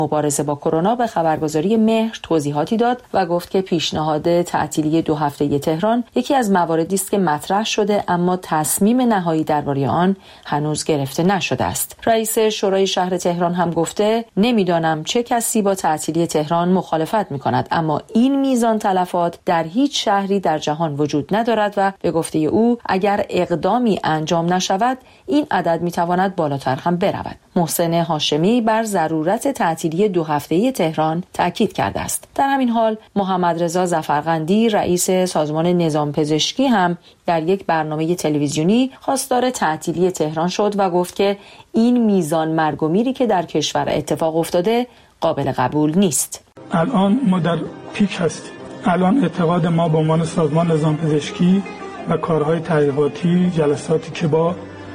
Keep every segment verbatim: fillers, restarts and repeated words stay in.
مبارزه با کرونا به خبرگزاری مهر توضیحاتی داد و گفت که پیشنهاد تعطیلی دو هفته‌ای تهران یکی از مواردی است که مطرح شده، اما تصمیم نهایی درباره آن هنوز گرفته نشده است. رئیس شورای شهر تهران هم گفته نمیدانم چه کسی با تعطیلی تهران مخالفت می‌کند، اما این میزان تلفات در هیچ شهری در جهان وجود ندارد و به گفته او اگر اقدامی انجام نشود این عدد میتواند بالاتر هم برود. محسن هاشمی بر ضرورت تعطیلی دو هفته‌ای تهران تاکید کرده است. در همین حال محمد رضا ظفرقندی رئیس سازمان نظام پزشکی هم در یک برنامه تلویزیونی خواستار تعطیلی تهران شد و گفت که این میزان مرگ و میری که در کشور اتفاق افتاده قابل قبول نیست. الان ما در پیک هستیم. الان اعتقاد ما به عنوان سازمان نظام پزشکی و کارهای تحقیقاتی، جلساتی که با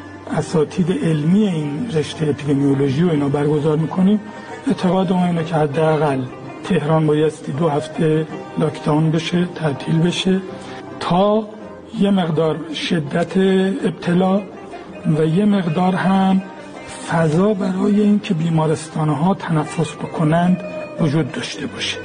اساتید علمی این رشته اپیدمیولوژی و اینا برگزار میکنیم، اعتقاد ما اینه که حداقل تهران بایستی دو هفته لاکداون بشه، تعطیل بشه تا یه مقدار شدت ابتلا و یه مقدار هم فضا برای اینکه بیمارستان‌ها تنفس بکنند وجود داشته باشه.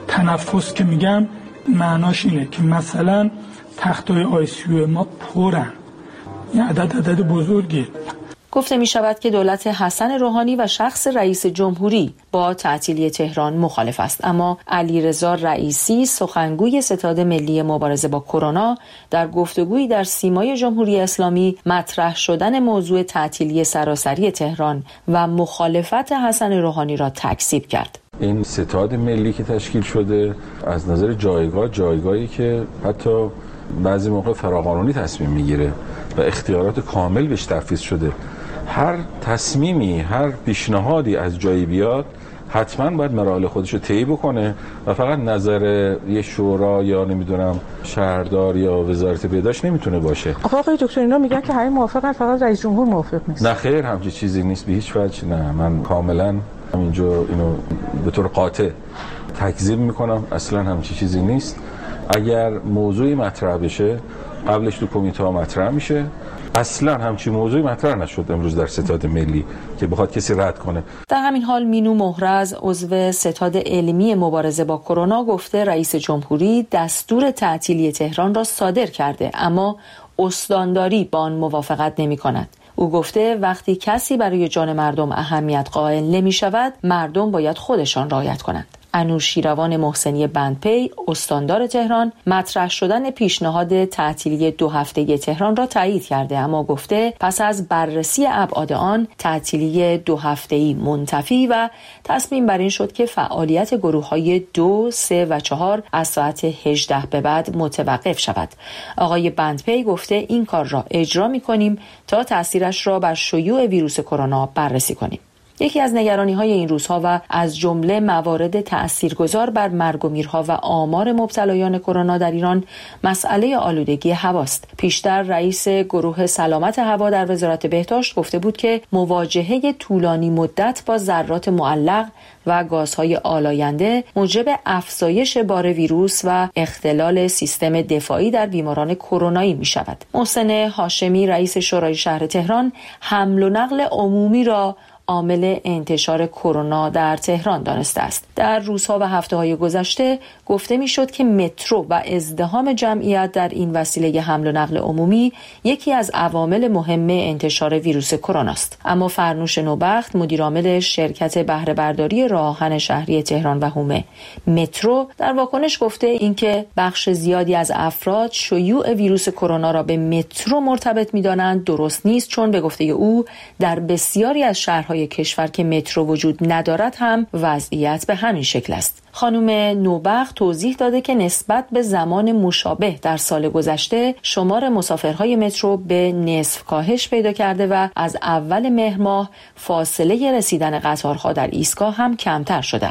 تنفس که میگم معناش اینه که مثلا تختای آی سی یو ما پرن، این عدد عدد بزرگی. گفته می شود که دولت حسن روحانی و شخص رئیس جمهوری با تعطیلی تهران مخالف است، اما علیرضا رئیسی سخنگوی ستاد ملی مبارزه با کرونا در گفتگویی در سیمای جمهوری اسلامی مطرح شدن موضوع تعطیلی سراسری تهران و مخالفت حسن روحانی را تکذیب کرد. این ستاد ملی که تشکیل شده از نظر جایگاه جایگاهی که حتی بعضی موقع فراقانونی تصمیم میگیره و اختیارات کامل بهش تفویض شده. هر تصمیمی، هر پیشنهادی از جایی بیاد حتما باید مراحل خودش رو طی بکنه و فقط نظر یه شورا یا نمیدونم شهردار یا وزارت بهداشت نمیتونه باشه. آقای دکتر اینا میگن که همه موافقن، فقط رئیس جمهور موافق نیست. نه خیر، همچین چیزی نیست به هیچ وجه. نه، من کاملا همینجا اینو به طور قاطع تکذیب میکنم. اصلا همچین چیزی نیست. اگر موضوعی مطرح بشه قبلش تو کمیته ها مطرح میشه. اصلا همچین موضوعی مطرح نشد امروز در ستاد ملی که بخواد کسی رد کنه. در همین حال مینو مهرز عضو ستاد علمی مبارزه با کرونا گفته رئیس جمهوری دستور تعطیلی تهران را صادر کرده، اما استانداری با آن موافقت نمی کند. او گفته وقتی کسی برای جان مردم اهمیت قائل نمی شود، مردم باید خودشان رعایت کنند. انوشیروان محسنی بندپی استاندار تهران مطرح شدن پیشنهاد تعطیلی دو هفته‌ای تهران را تایید کرده، اما گفته پس از بررسی ابعاد آن تعطیلی دو هفته‌ای منتفی و تصمیم بر این شد که فعالیت گروه‌های دو، سه و چهار از ساعت هجده به بعد متوقف شود. آقای بندپی گفته این کار را اجرا می‌کنیم تا تأثیرش را بر شیوع ویروس کرونا بررسی کنیم. یکی از نگرانی‌های این روزها و از جمله موارد تأثیرگذار بر مرگ و میرها و آمار مبتلایان کرونا در ایران مسئله آلودگی هواست. پیشتر رئیس گروه سلامت هوا در وزارت بهداشت گفته بود که مواجهه طولانی مدت با ذرات معلق و گازهای آلاینده موجب افزایش بار ویروس و اختلال سیستم دفاعی در بیماران کرونایی می شود. محسن هاشمی رئیس شورای شهر تهران حمل و نقل عمومی را عامل انتشار کرونا در تهران دانسته است. در روزها و هفته‌های گذشته گفته می‌شد که مترو و ازدحام جمعیت در این وسیله حمل و نقل عمومی یکی از عوامل مهم انتشار ویروس کرونا است. اما فرنوش نوبخت مدیرعامل شرکت بهره برداری راه آهن شهری تهران و حومه مترو در واکنش گفته اینکه بخش زیادی از افراد شیوع ویروس کرونا را به مترو مرتبط می‌دانند درست نیست، چون به گفته او در بسیاری از شهرهای کشور که مترو وجود ندارد هم وضعیت به همین شکل است. خانم نوبخت توضیح داده که نسبت به زمان مشابه در سال گذشته شمار مسافرهای مترو به نصف کاهش پیدا کرده و از اول مهر ماه فاصله رسیدن قطارها در ایستگاه هم کمتر شده است.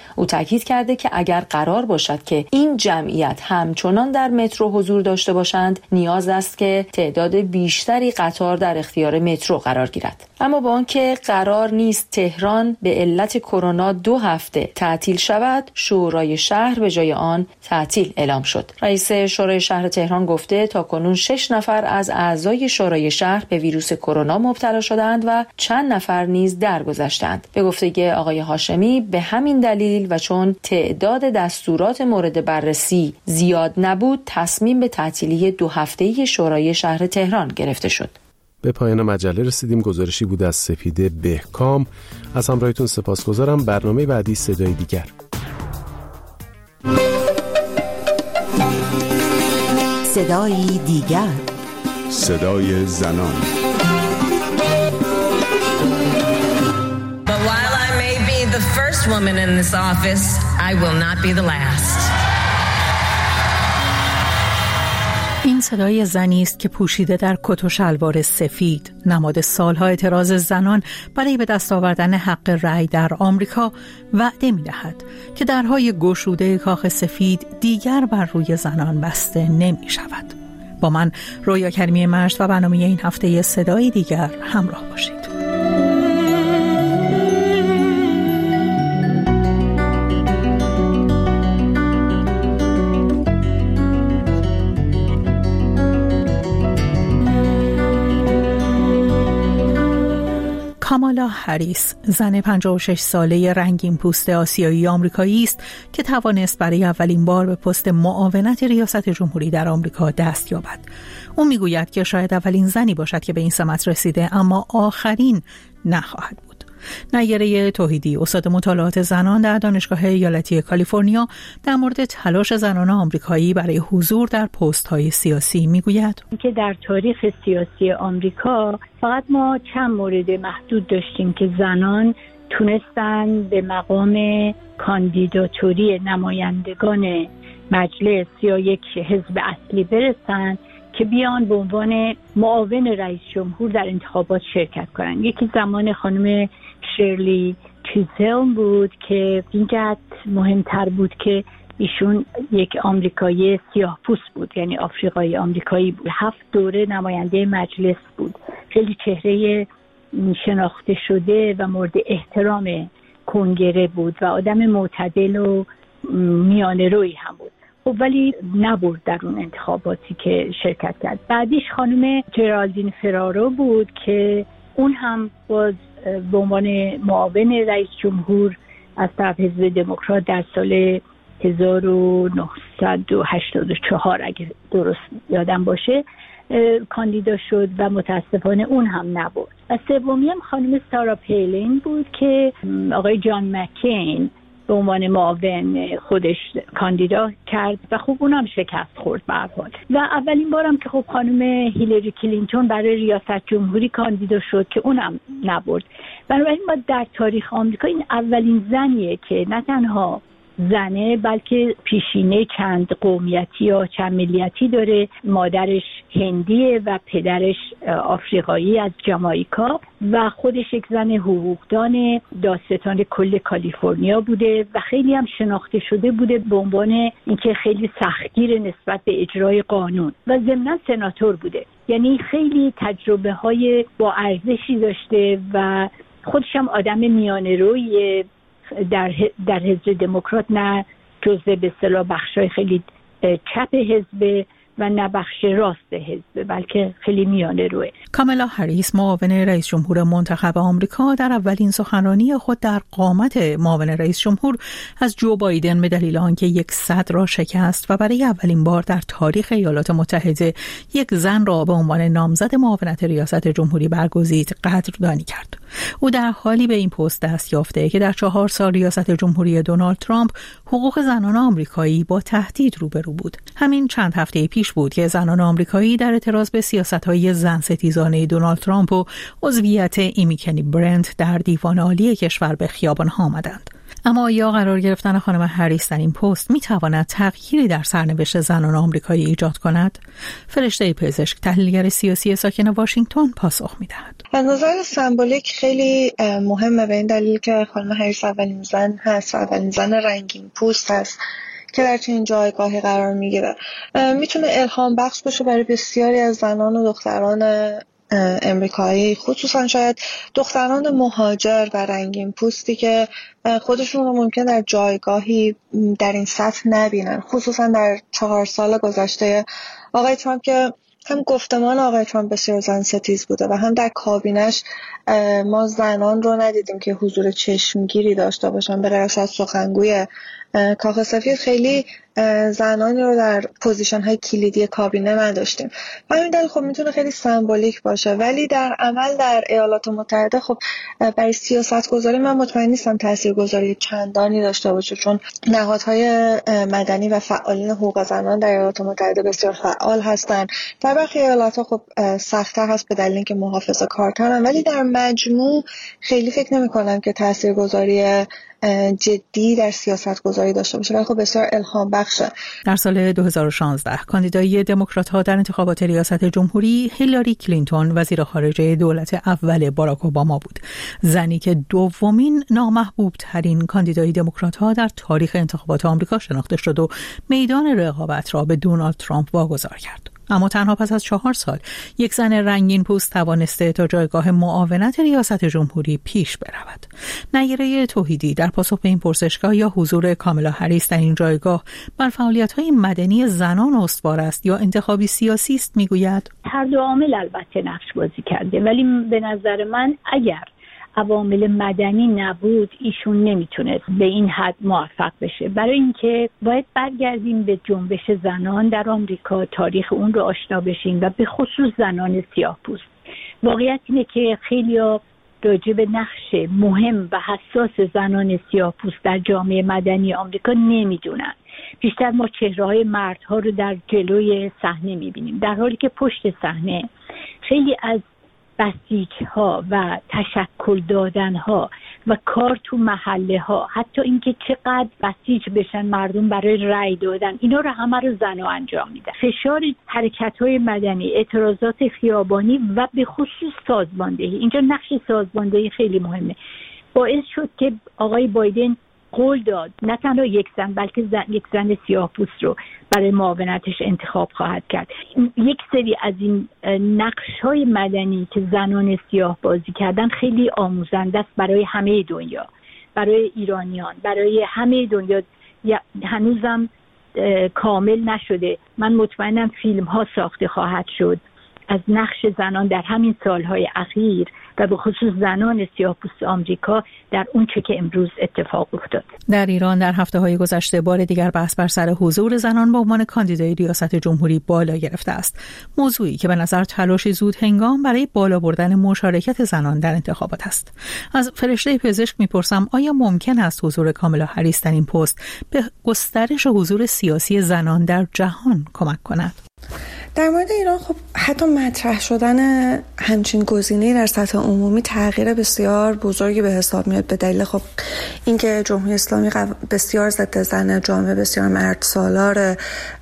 او تاکید کرده که اگر قرار باشد که این جمعیت همچنان در مترو حضور داشته باشند، نیاز است که تعداد بیشتری قطار در اختیار مترو قرار گیرد. اما با آنکه قرار نیست تهران به علت کرونا دو هفته تعطیل شود، شورای شهر به جای آن تعطیل اعلام شد. رئیس شورای شهر تهران گفته تاکنون شش نفر از اعضای شورای شهر به ویروس کرونا مبتلا شدند و چند نفر نیز درگذشتند. به گفته آقای هاشمی به همین دلیل و چون تعداد دستورات مورد بررسی زیاد نبود، تصمیم به تعطیلی دو هفته‌ای شورای شهر تهران گرفته شد. به پایان مجله رسیدیم. گزارشی بود از سپیده بهکام. از همراهیتون سپاسگزارم. برنامه بعدی صدای دیگر. صدای دیگر، صدای زنان. But while I may be the first woman in this office, I will not be the last. این صدای زنی است که پوشیده در کت و شلوار سفید، نماد سالها اعتراض زنان برای به دست آوردن حق رأی در آمریکا، وعده می‌دهد که درهای گشوده کاخ سفید دیگر بر روی زنان بسته نمی‌شود. با من رویا کریمی مجد و برنامه این هفته صدای دیگر همراه باشید. کامالا هریس، زن پنجاه و شش ساله رنگین پوست آسیایی آمریکایی است که توانست برای اولین بار به پست معاونت ریاست جمهوری در آمریکا دست یابد. او میگوید که شاید اولین زنی باشد که به این سمت رسیده، اما آخرین نخواهد بود. نیره توحیدی، استاد مطالعات زنان در دانشگاه ایالتی کالیفرنیا، در مورد تلاش زنان آمریکایی برای حضور در پست‌های سیاسی میگوید که در تاریخ سیاسی آمریکا فقط ما چند مورد محدود داشتیم که زنان تونستن به مقام کاندیداتوری نمایندگان مجلس یا یک حزب اصلی برسن که بیان به عنوان معاون رئیس جمهور در انتخابات شرکت کنن. یکی زمان خانم شرلی چیزلم بود که این جهت مهمتر بود که ایشون یک آمریکایی سیاه‌پوست بود، یعنی آفریقایی آمریکایی بود. هفت دوره نماینده مجلس بود. خیلی چهره شناخته شده و مورد احترام کنگره بود و آدم معتدل و میانه روی هم بود. خب ولی نبرد در اون انتخاباتی که شرکت کرد. بعدیش خانم جرالدین فرارو بود که اون هم باز به عنوان معاون رئیس جمهور از طرف حزب دموکرات در سال هزار و نهصد و هشتاد و چهار اگه درست یادم باشه کاندیدا شد و متاسفانه اون هم نبرد. و سومی هم خانم سارا پیلین بود که آقای جان مکین به عنوان معاون خودش کاندیدا کرد و خب اونم شکست خورد به هر حال. و اولین بارم که خب خانم هیلاری کلینتون برای ریاست جمهوری کاندیدا شد که اونم نبرد. بنابراین ما در تاریخ آمریکا این اولین زنیه که نه تنها زنه بلکه پیشینه چند قومیتی یا چند ملیتی داره. مادرش هندیه و پدرش آفریقایی از جامائیکا و خودش یک زن حقوقدان دادستان کل کالیفرنیا بوده و خیلی هم شناخته شده بوده به عنوان اینکه خیلی سختگیر نسبت به اجرای قانون و ضمناً سناتور بوده. یعنی خیلی تجربه های با ارزشی داشته و خودش هم آدم میانه روی در در حزب دموکرات، نه جزء به اصطلاح بخشای خیلی چپ حزب و نه بخش راست حزب، بلکه خیلی میانه روه. کامالا هریس، معاون رئیس جمهور منتخب آمریکا، در اولین سخنرانی خود در قامت معاون رئیس جمهور از جو بایدن به دلیل آنکه یک صد را شکست و برای اولین بار در تاریخ ایالات متحده یک زن را به عنوان نامزد معاونت ریاست جمهوری برگزید قدردانی کرد. او در حالی به این پست دست یافته که در چهار سال ریاست جمهوری دونالد ترامپ حقوق زنان آمریکایی با تهدید روبرو بود. همین چند هفته پیش بود که زنان آمریکایی در اعتراض به سیاست‌های زن ستیزانه دونالد ترامپ و عضویت ایمی کنی برنت در دیوان عالی کشور به خیابان‌ها آمدند. اما آیا قرار گرفتن خانم هریس در این پست میتواند تغییری در سرنوشت زنان آمریکایی ایجاد کند؟ فرشته پزشک، تحلیلگر سیاسی ساکن واشنگتن، پاسخ میدهد. از نظر سمبولیک خیلی مهمه به این دلیل که خانم هریس اولین زن هست و اولین زن رنگین پوست هست که در چنین جایگاهی قرار میگیره. میتونه الهام بخش باشه برای بسیاری از زنان و دختران امریکایی، خصوصا شاید دختران مهاجر و رنگین پوستی که خودشون رو ممکن در جایگاهی در این سطح نبینن، خصوصا در چهار سال گذشته آقای ترامپ که هم گفتمان آقای ترامپ بسیار زن ستیز بوده و هم در کابینش ما زنان رو ندیدیم که حضور چشمگیری داشته باشن. به غیر از سخنگوی کاخ سفید خیلی زنانی رو در پوزیشن های کلیدی کابینه نداشتیم. همین دلیل خب میتونه خیلی سمبولیک باشه، ولی در عمل در ایالات متحده خب برای سیاست گذاری من مطمئن نیستم تاثیرگذاری چندانی داشته باشه، چون نهادهای مدنی و فعالین حقوق زنان در ایالات متحده بسیار فعال هستند. در برخی ایالت‌ها خب سخت‌تر هست به دلیل اینکه محافظه‌کارترن، ولی در مجموع خیلی فکر نمی‌کنم که تاثیرگذاری جدی در سیاست گذاری داشته باشه، ولی خب بسیار الهام بخشه. در سال دو هزار و شانزده کاندیدای دموکرات‌ها در انتخابات ریاست جمهوری هیلاری کلینتون وزیر خارجه دولت اول باراک اوباما بود، زنی که دومین نامحبوب ترین کاندیدای دموکرات‌ها در تاریخ انتخابات آمریکا شناخته شد و میدان رقابت را به دونالد ترامپ واگذار کرد. اما تنها پس از چهار سال یک زن رنگین پوست توانسته تا جایگاه معاونت ریاست جمهوری پیش برود. نیره توحیدی در پاسخ به این پرسشگاه یا حضور کامالا هریس در این جایگاه بر فعالیت‌های مدنی زنان استوار است یا انتخابی سیاسی است میگوید هر دو عامل البته نقش بازی کرده، ولی به نظر من اگر عوامل مدنی نبود ایشون نمیتونست به این حد موفق بشه. برای اینکه باید برگردیم به جنبش زنان در آمریکا، تاریخ اون رو آشنا بشیم و به خصوص زنان سیاه‌پوست. واقعیت اینه که خیلیا راجع به نقش مهم و حساس زنان سیاه‌پوست در جامعه مدنی آمریکا نمیدونن. بیشتر ما چهره‌های مردها رو در جلوی صحنه میبینیم، در حالی که پشت صحنه خیلی از بسیج‌ها و تشکل دادن‌ها و کار تو محله‌ها، حتی اینکه چقدر بسیج بشن مردم برای رأی دادن، اینا رو همه رو زن‌ها انجام میدن. فشار حرکت‌های مدنی، اعتراضات خیابانی و به خصوص سازماندهی، اینجا نقش سازماندهی خیلی مهمه، باعث شد که آقای بایدن قول داد نه تنها یک زن بلکه زن، یک زن سیاه‌پوست رو برای معاونتش انتخاب خواهد کرد. یک سری از این نقش‌های مدنی که زنان سیاه بازی کردن خیلی آموزنده است برای همه دنیا، برای ایرانیان، برای همه دنیا. هنوزم کامل نشده. من مطمئنم فیلم‌ها ساخته خواهد شد از نقش زنان در همین سالهای اخیر و به خصوص زنان سیاه‌پوست آمریکا در اون چه که امروز اتفاق افتاد. در ایران در هفته‌های گذشته بار دیگر بحث بر سر حضور زنان به عنوان کاندیدای ریاست جمهوری بالا گرفته است. موضوعی که به نظر تلاشی زود هنگام برای بالا بردن مشارکت زنان در انتخابات است. از فرشته پزشک میپرسم آیا ممکن است حضور کامالا هریس در این پست به گسترش حضور سیاسی زنان در جهان کمک کند؟ در مورد ایران خب حتی مطرح شدن همچین گزینه‌ای در سطح عمومی تغییر بسیار بزرگی به حساب میاد، به دلیل خب اینکه جمهوری اسلامی بسیار ضد زن، جامعه بسیار مرد سالار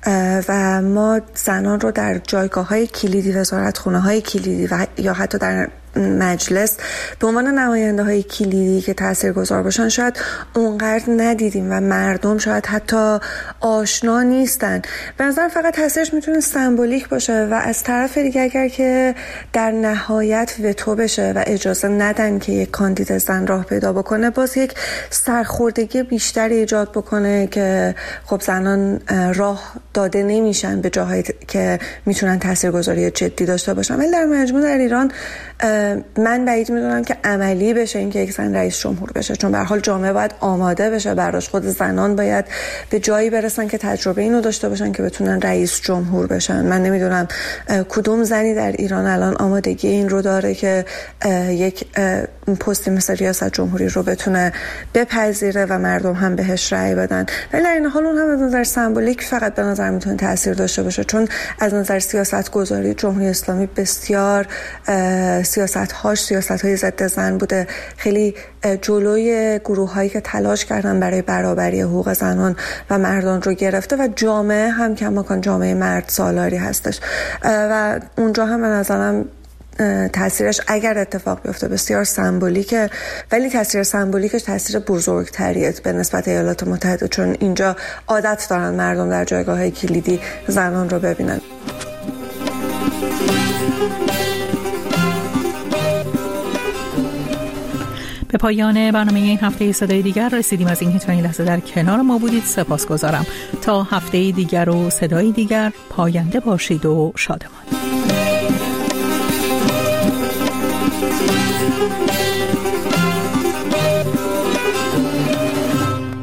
و ما زنان رو در جایگاه‌های کلیدی، وزارتخونه‌های کلیدی و یا حتی در مجلس به عنوان نماینده های کلیدی که تاثیرگذار باشن شاید اونقدر ندیدیم و مردم شاید حتی آشنا نیستن. به نظر فقط تاثیرش میتونه سمبولیک باشه و از طرف دیگه اگر که در نهایت وتو بشه و اجازه ندن که یک کاندید زن راه پیدا بکنه، باز یک سرخوردگی بیشتری ایجاد بکنه که خب زنان راه داده نمیشن به جاهایی که میتونن تاثیرگذاری جدی داشته باشن. ولی در مجموع در ایران من بعید میدونم که عملی بشه اینکه یک زن رئیس جمهور بشه، چون به هر حال جامعه باید آماده بشه براش. خود زنان باید به جایی برسن که تجربه اینو داشته باشن که بتونن رئیس جمهور بشن. من نمیدونم کدوم زنی در ایران الان آمادگی این رو داره که یک پستی مثل ریاست جمهوری رو بتونه بپذیره و مردم هم بهش رأی بدن. ولی در این حال اون هم از نظر سمبولیک فقط به نظر میتونه تاثیر داشته باشه، چون از نظر سیاست گذاری جمهوری اسلامی بسیار سیاست هاش سیاست های ضد زن بوده. خیلی جلوی گروه هایی که تلاش کردن برای برابری حقوق زنان و مردان رو گرفته و جامعه هم کماکان جامعه مرد سالاری هستش و اونجا هم به نظرم تاثیرش اگر اتفاق بیفته بسیار سمبولیکه، ولی تاثیر سمبولیکش تاثیر بزرگتریه به نسبت ایالات متحده، چون اینجا عادت دارن مردم در جایگاه‌های کلیدی زنان رو ببینن. به پایان برنامه این هفته صدای دیگر رسیدیم. از اینکه تا این لحظه در کنار ما بودید سپاسگزارم. تا هفته دیگر و صدای دیگر پاینده باشید و شادمان.